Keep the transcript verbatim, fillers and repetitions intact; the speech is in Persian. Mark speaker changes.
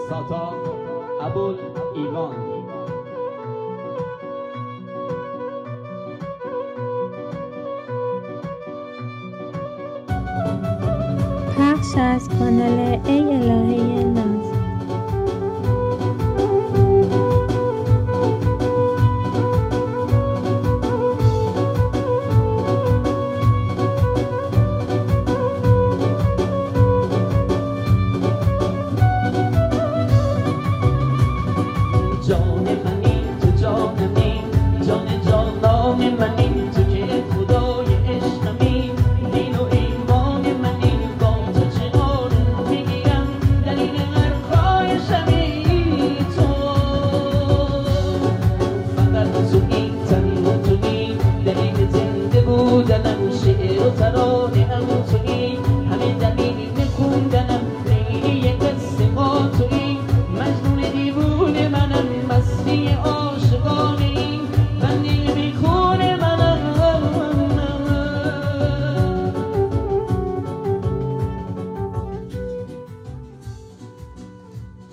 Speaker 1: ساتا ابول ایوان.
Speaker 2: پخش از کانال ای الهه ناز.
Speaker 3: جان منی تو جانمی، جان جانان منی تو که خدای عشقمی، دین و ایمان منی با تو چنان میگیرم دلیل هر خواهشمی تو. فقط تویی تنها تویی دلیل زنده بودنم، شعر و ترانه هم تویی همه دلیل خوندنم، لیلی قصه ما تویی مجنون دیوونه منم، مستی عاشقانه